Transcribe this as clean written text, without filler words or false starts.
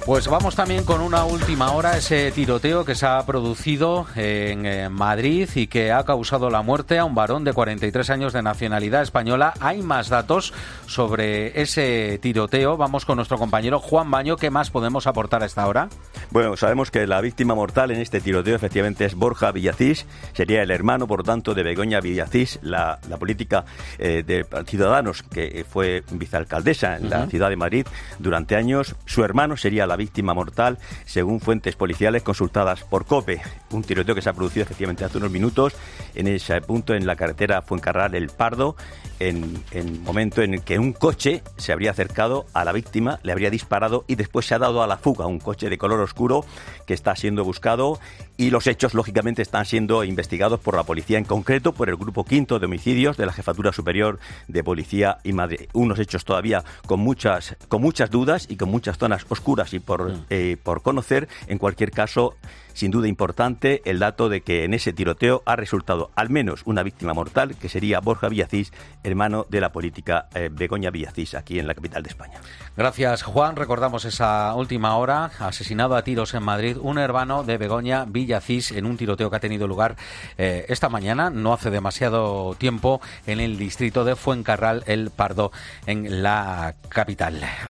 Pues vamos también con una última hora, ese tiroteo que se ha producido en Madrid y que ha causado la muerte a un varón de 43 años de nacionalidad española. Hay más datos sobre ese tiroteo. Vamos con nuestro compañero Juan Baño. ¿Qué más podemos aportar a esta hora? Bueno, sabemos que la víctima mortal en este tiroteo efectivamente es Borja Villacís. Sería el hermano, por tanto, de Begoña Villacís, la política de Ciudadanos, que fue vicealcaldesa en la ciudad de Madrid durante años. Su hermano sería la víctima mortal, según fuentes policiales consultadas por COPE. Un tiroteo que se ha producido efectivamente hace unos minutos en ese punto, en la carretera Fuencarral-El Pardo, en el momento en el que un coche se habría acercado a la víctima, le habría disparado y después se ha dado a la fuga. Un coche de color oscuro que está siendo buscado, y los hechos, lógicamente, están siendo investigados por la policía, en concreto por el Grupo Quinto de Homicidios de la Jefatura Superior de Policía y Madrid. Unos hechos todavía con muchas dudas y con muchas zonas oscuras y por conocer. En cualquier caso, sin duda importante el dato de que en ese tiroteo ha resultado al menos una víctima mortal, que sería Borja Villacís, hermano de la política Begoña Villacís, aquí en la capital de España. Gracias, Juan. Recordamos esa última hora. Asesinado a tiros en Madrid un hermano de Begoña Villacís en un tiroteo que ha tenido lugar esta mañana, no hace demasiado tiempo, en el distrito de Fuencarral-El Pardo, en la capital.